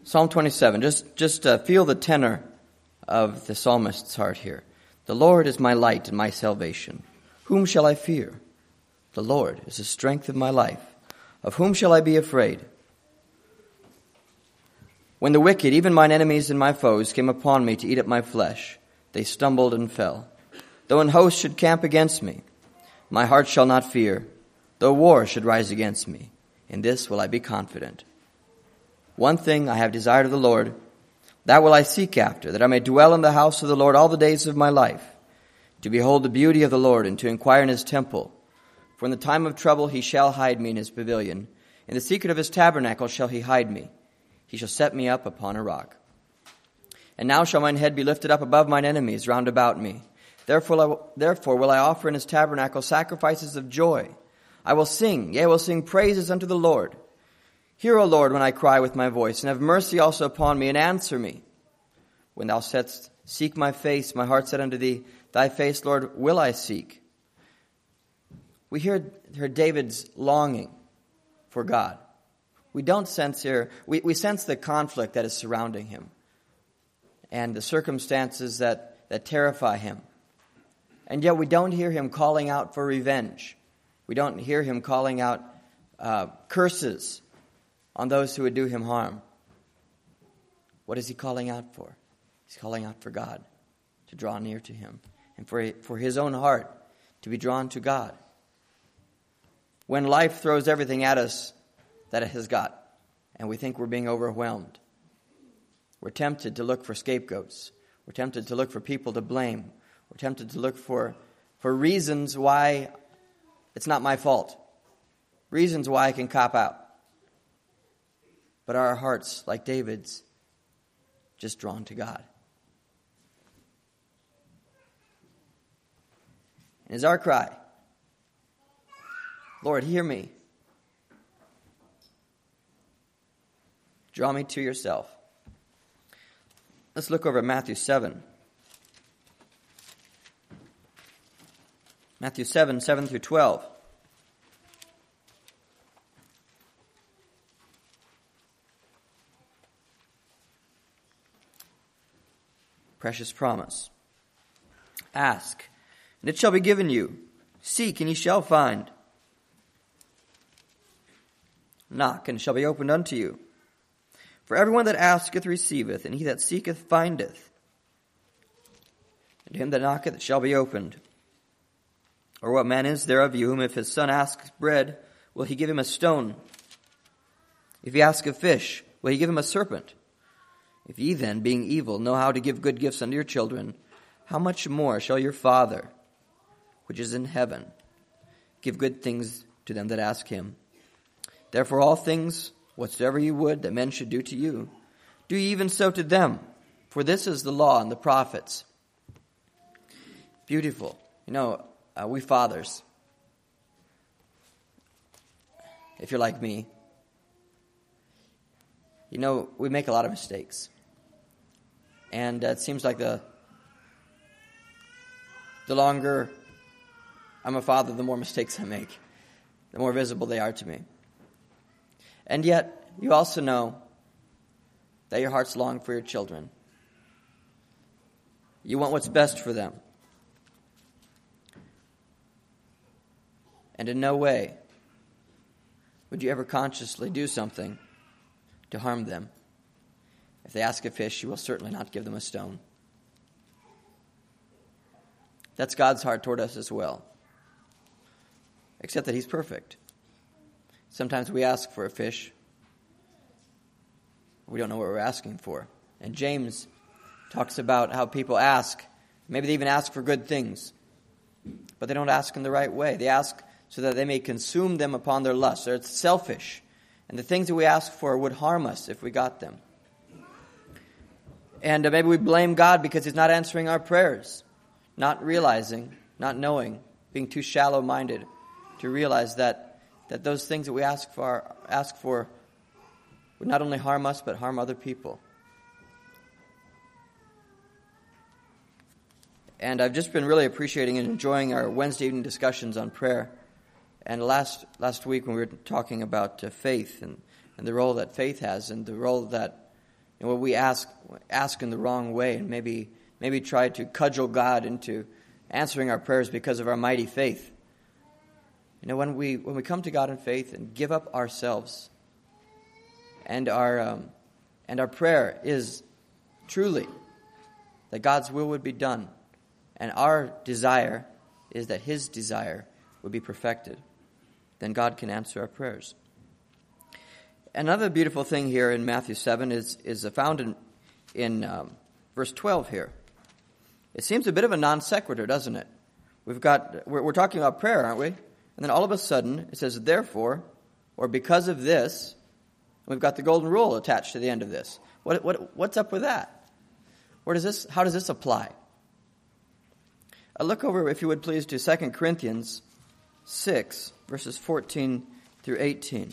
Psalm 27. Just feel the tenor of the psalmist's heart here. The Lord is my light and my salvation. Whom shall I fear? The Lord is the strength of my life. Of whom shall I be afraid? When the wicked, even mine enemies and my foes, came upon me to eat up my flesh, they stumbled and fell. Though an host should camp against me, my heart shall not fear. Though war should rise against me, in this will I be confident. One thing I have desired of the Lord, that will I seek after, that I may dwell in the house of the Lord all the days of my life, to behold the beauty of the Lord and to inquire in his temple. For in the time of trouble he shall hide me in his pavilion. In the secret of his tabernacle shall he hide me. He shall set me up upon a rock. And now shall mine head be lifted up above mine enemies round about me. Therefore will I offer in his tabernacle sacrifices of joy. I will sing, yea, I will sing praises unto the Lord. Hear, O Lord, when I cry with my voice, and have mercy also upon me, and answer me. When thou saidst, seek my face, my heart said unto thee, thy face, Lord, will I seek. We hear David's longing for God. We don't sense here, we sense the conflict that is surrounding him and the circumstances that terrify him. And yet we don't hear him calling out for revenge. We don't hear him calling out curses on those who would do him harm. What is he calling out for? He's calling out for God to draw near to him and for his own heart to be drawn to God. When life throws everything at us that it has got and we think we're being overwhelmed, we're tempted to look for scapegoats. We're tempted to look for people to blame. We're tempted to look for reasons why it's not my fault. Reasons why I can cop out. But are our hearts, like David's, just drawn to God? And is our cry, Lord, hear me. Draw me to yourself. Let's look over at Matthew 7. Matthew 7, 7 through 12. Precious promise. Ask, and it shall be given you. Seek, and ye shall find. Knock, and it shall be opened unto you. For everyone that asketh receiveth, and he that seeketh findeth. And to him that knocketh it shall be opened. Or what man is there of you, whom if his son asks bread, will he give him a stone? If he ask a fish, will he give him a serpent? If ye then, being evil, know how to give good gifts unto your children, how much more shall your Father, which is in heaven, give good things to them that ask him? Therefore all things, whatsoever you would that men should do to you, do ye even so to them. For this is the law and the prophets. Beautiful. We fathers, if you're like me, we make a lot of mistakes. And it seems like the longer I'm a father, the more mistakes I make, the more visible they are to me. And yet, you also know that your hearts long for your children. You want what's best for them. And in no way would you ever consciously do something to harm them. If they ask a fish, you will certainly not give them a stone. That's God's heart toward us as well. Except that he's perfect. Sometimes we ask for a fish. We don't know what we're asking for. And James talks about how people ask. Maybe they even ask for good things. But they don't ask in the right way. They ask so that they may consume them upon their lust. Or it's selfish. And the things that we ask for would harm us if we got them. And maybe we blame God because he's not answering our prayers. Not realizing, not knowing, being too shallow-minded to realize that those things that we ask for would not only harm us, but harm other people. And I've just been really appreciating and enjoying our Wednesday evening discussions on prayer. And last week when we were talking about faith and the role that faith has and the role that And when we ask in the wrong way and maybe try to cudgel God into answering our prayers because of our mighty faith. When we come to God in faith and give up ourselves, and our prayer is truly that God's will would be done, and our desire is that His desire would be perfected, then God can answer our prayers. Another beautiful thing here in Matthew 7 is found in verse 12 here. It seems a bit of a non sequitur, doesn't it? We're talking about prayer, aren't we? And then all of a sudden it says, therefore, or because of this, we've got the golden rule attached to the end of this. What's up with that? How does this apply? Look over, if you would please, to 2 Corinthians 6, verses 14 through 18.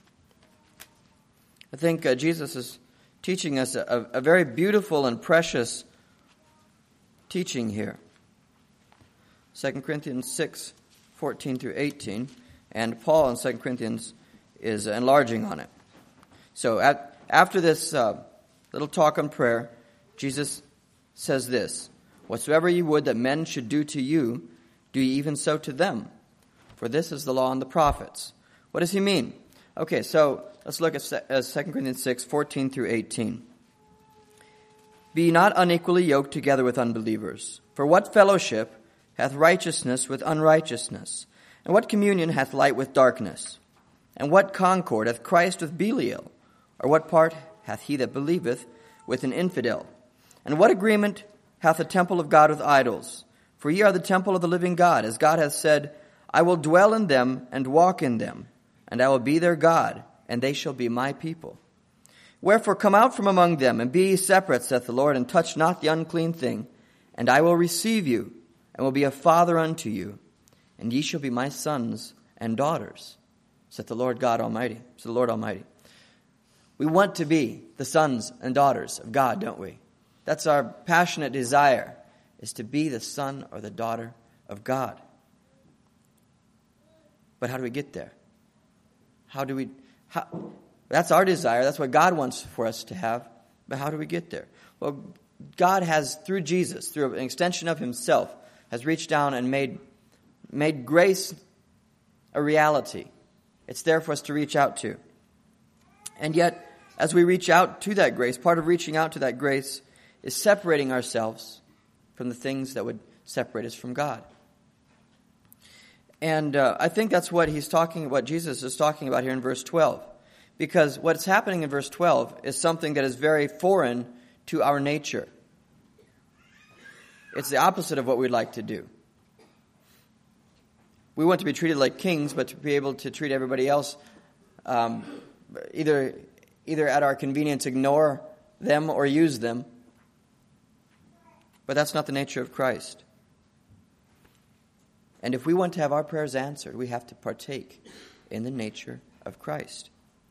I think Jesus is teaching us a very beautiful and precious teaching here. 2 Corinthians 6, 14 through 18. And Paul in 2 Corinthians is enlarging on it. So after this little talk on prayer, Jesus says this, whatsoever ye would that men should do to you, do ye even so to them. For this is the law and the prophets. What does he mean? Okay, so let's look at 2 Corinthians 6, 14 through 18. Be not unequally yoked together with unbelievers. For what fellowship hath righteousness with unrighteousness? And what communion hath light with darkness? And what concord hath Christ with Belial? Or what part hath he that believeth with an infidel? And what agreement hath the temple of God with idols? For ye are the temple of the living God, as God hath said, I will dwell in them and walk in them, and I will be their God, and they shall be my people. Wherefore come out from among them, and be ye separate, saith the Lord, and touch not the unclean thing, and I will receive you, and will be a father unto you, and ye shall be my sons and daughters, saith the Lord God Almighty. So the Lord Almighty. We want to be the sons and daughters of God, don't we? That's our passionate desire, is to be the son or the daughter of God. But how do we get there? That's our desire. That's what God wants for us to have. But how do we get there? Well, God has, through Jesus, through an extension of Himself, has reached down and made grace a reality. It's there for us to reach out to. And yet, as we reach out to that grace, part of reaching out to that grace is separating ourselves from the things that would separate us from God. And I think that's what Jesus is talking about here in verse 12. Because what's happening in verse 12 is something that is very foreign to our nature. It's the opposite of what we'd like to do. We want to be treated like kings, but to be able to treat everybody else, either at our convenience, ignore them or use them. But that's not the nature of Christ. And if we want to have our prayers answered, we have to partake in the nature of Christ.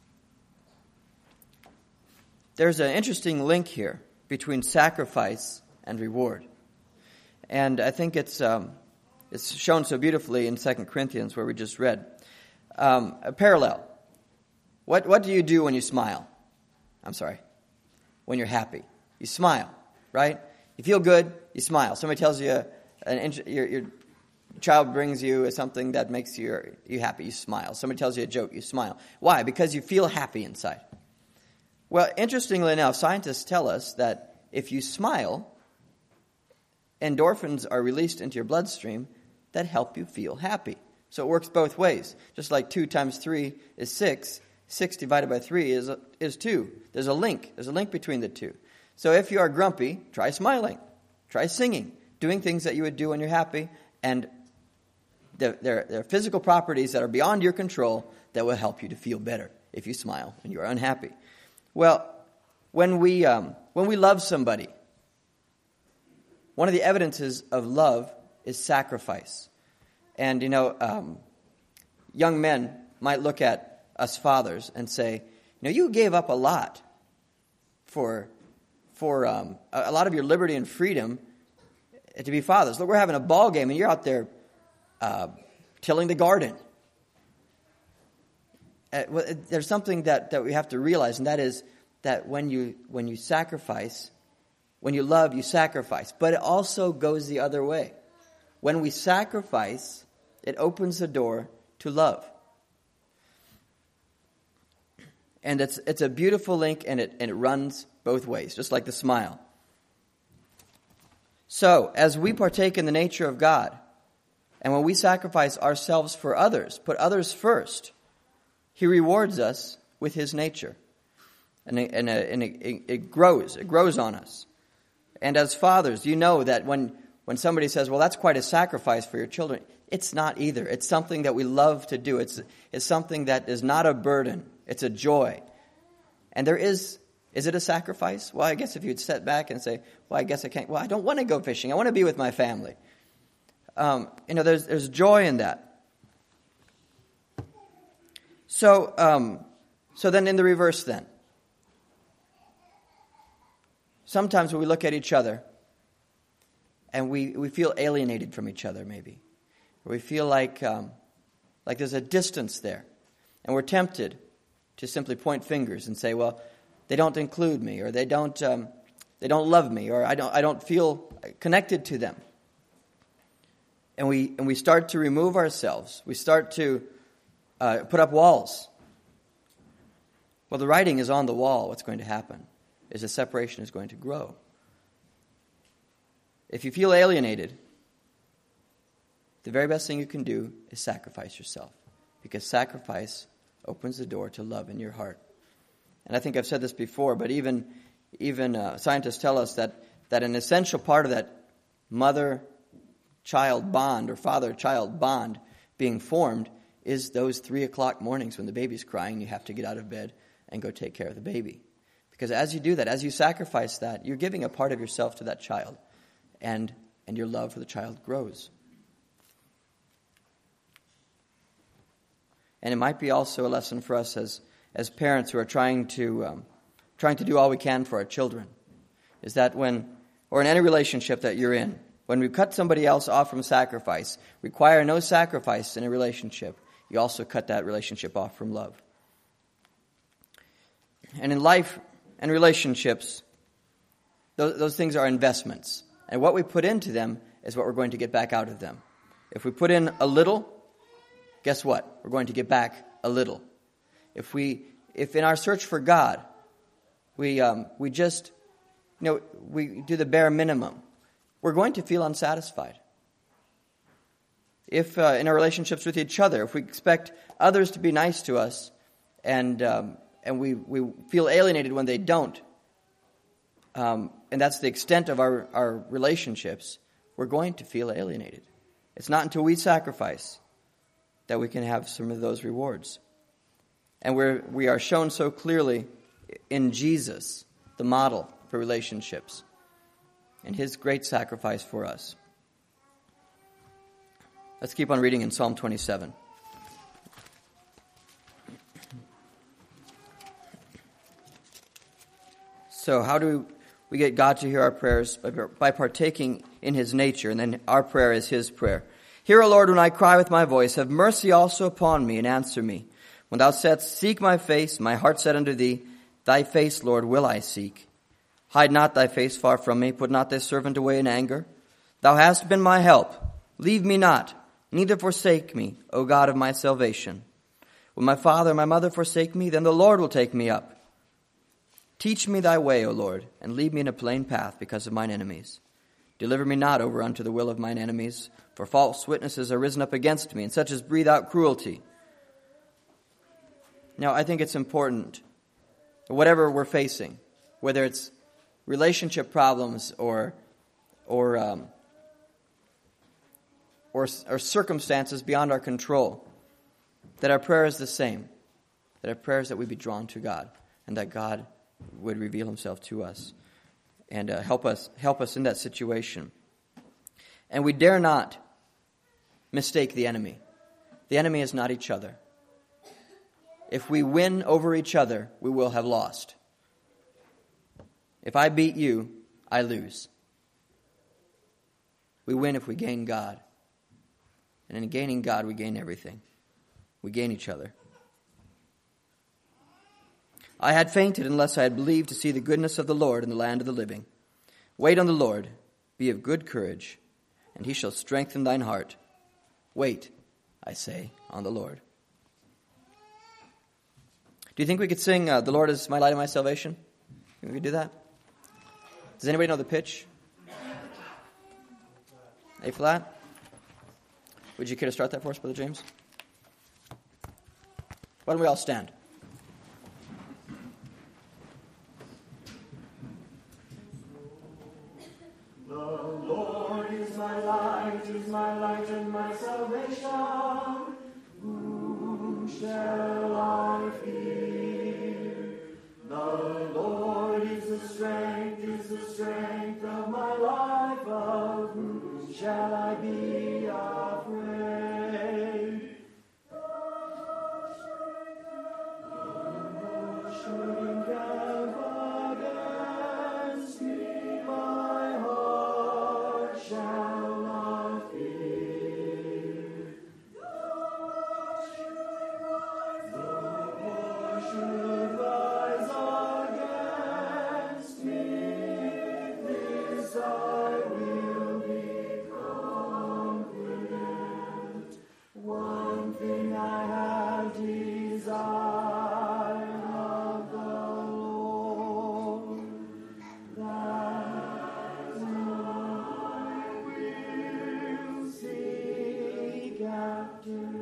There's an interesting link here between sacrifice and reward. And I think it's shown so beautifully in 2 Corinthians where we just read. A parallel. What do you do when you smile? When you're happy. You smile, right? You feel good, you smile. Somebody tells you, your child brings you something that makes you happy, you smile. Somebody tells you a joke, you smile. Why? Because you feel happy inside. Well, interestingly enough, scientists tell us that if you smile, endorphins are released into your bloodstream that help you feel happy. So it works both ways. Just like 2 times 3 is 6, 6 divided by 3 is 2. There's a link. There's a link between the two. So if you are grumpy, try smiling. Try singing. Doing things that you would do when you're happy. And there are physical properties that are beyond your control that will help you to feel better if you smile when you are unhappy. Well, when we love somebody, one of the evidences of love is sacrifice. And, young men might look at us fathers and say, you gave up a lot for a lot of your liberty and freedom to be fathers. Look, we're having a ball game and you're out there tilling the garden. There's something that we have to realize, and that is that when you sacrifice, when you love, you sacrifice. But it also goes the other way. When we sacrifice, it opens the door to love. And it's a beautiful link, and it runs both ways, just like the smile. So, as we partake in the nature of God, and when we sacrifice ourselves for others, put others first, He rewards us with His nature. And it grows on us. And as fathers, you know that when somebody says, well, that's quite a sacrifice for your children, it's not either. It's something that we love to do. It's something that is not a burden. It's a joy. And is it a sacrifice? Well, I guess if you'd step back and say, well, I guess I can't. Well, I don't want to go fishing. I want to be with my family. There's joy in that. So then in the reverse then. Sometimes when we look at each other and we feel alienated from each other maybe. Or we feel like there's a distance there. And we're tempted to simply point fingers and say, well, they don't include me, or they don't love me, or I don't feel connected to them. And we start to remove ourselves. We start to put up walls. Well, the writing is on the wall. What's going to happen is the separation is going to grow. If you feel alienated, the very best thing you can do is sacrifice yourself, because sacrifice opens the door to love in your heart. And I think I've said this before, but even scientists tell us that an essential part of that mother-child bond or father-child bond being formed is those 3 o'clock mornings when the baby's crying, you have to get out of bed and go take care of the baby. Because as you do that, as you sacrifice that, you're giving a part of yourself to that child, and your love for the child grows. And it might be also a lesson for us as parents who are trying to do all we can for our children, is that in any relationship that you're in, when we cut somebody else off from sacrifice, require no sacrifice in a relationship, you also cut that relationship off from love. And in life and relationships, those things are investments. And what we put into them is what we're going to get back out of them. If we put in a little, guess what? We're going to get back a little. If in our search for God, we do the bare minimum, we're going to feel unsatisfied. If in our relationships with each other, if we expect others to be nice to us, and we feel alienated when they don't, and that's the extent of our relationships, we're going to feel alienated. It's not until we sacrifice that we can have some of those rewards. And we are shown so clearly in Jesus, the model for relationships, and His great sacrifice for us. Let's keep on reading in Psalm 27. So how do we get God to hear our prayers? By partaking in His nature, and then our prayer is His prayer. Hear, O Lord, when I cry with my voice. Have mercy also upon me, and answer me. When thou saidst, seek my face, my heart said unto thee, thy face, Lord, will I seek. Hide not thy face far from me. Put not thy servant away in anger. Thou hast been my help. Leave me not, neither forsake me, O God of my salvation. When my father and my mother forsake me, then the Lord will take me up. Teach me thy way, O Lord, and lead me in a plain path because of mine enemies. Deliver me not over unto the will of mine enemies, for false witnesses are risen up against me, and such as breathe out cruelty. Now, I think it's important, whatever we're facing, whether it's relationship problems or circumstances beyond our control, that our prayer is the same. That our prayer is that we be drawn to God, and that God would reveal Himself to us and help us in that situation. And we dare not mistake the enemy. The enemy is not each other. If we win over each other, we will have lost. If I beat you, I lose. We win if we gain God. And in gaining God, we gain everything. We gain each other. I had fainted unless I had believed to see the goodness of the Lord in the land of the living. Wait on the Lord, be of good courage, and he shall strengthen thine heart. Wait, I say, on the Lord. Do you think we could sing, The Lord is my light and my salvation? Think we could do that? Does anybody know the pitch? A flat? Would you care to start that for us, Brother James? Why don't we all stand? The Lord is my light and my salvation. Whom shall I fear? The Lord is the strength of my life. Of whom shall I be afraid? Shouldn't have against me, my heart shall not fear. The war should rise against me, this I will be confident. One thing I have desired of the Lord, that I will seek after,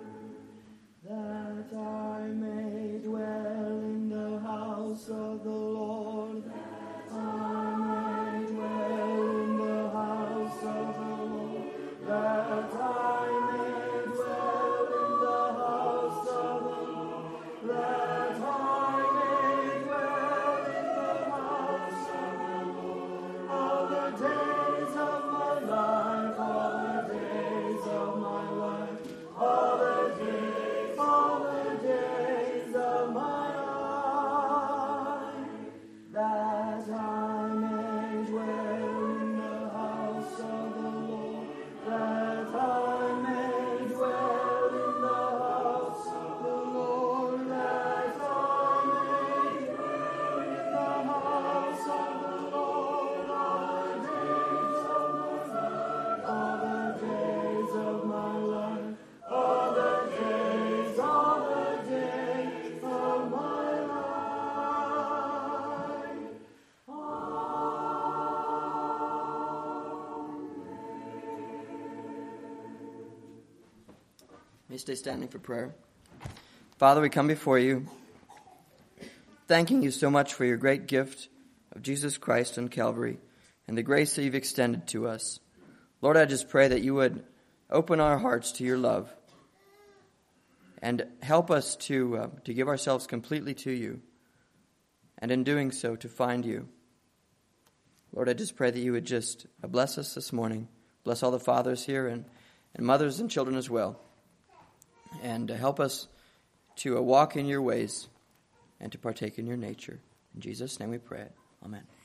that I may dwell in the house of the Lord, that I may dwell in the house of the Lord, that I may dwell in the house of the Lord, that I may dwell in the house of the Lord all the days of my life, all the days of my life, all the days of my life, that I may dwell in the house of the Lord, that I may dwell in the house of the Lord, that I may dwell in the house of the Lord all the days of my life, all the days of my life. May you stay standing for prayer. Father, we come before you, thanking you so much for your great gift of Jesus Christ on Calvary and the grace that you've extended to us. Lord, I just pray that you would open our hearts to your love and help us to give ourselves completely to you, and in doing so, to find you. Lord, I just pray that you would just bless us this morning. Bless all the fathers here and mothers and children as well. And help us to walk in your ways and to partake in your nature. In Jesus' name we pray. Amen.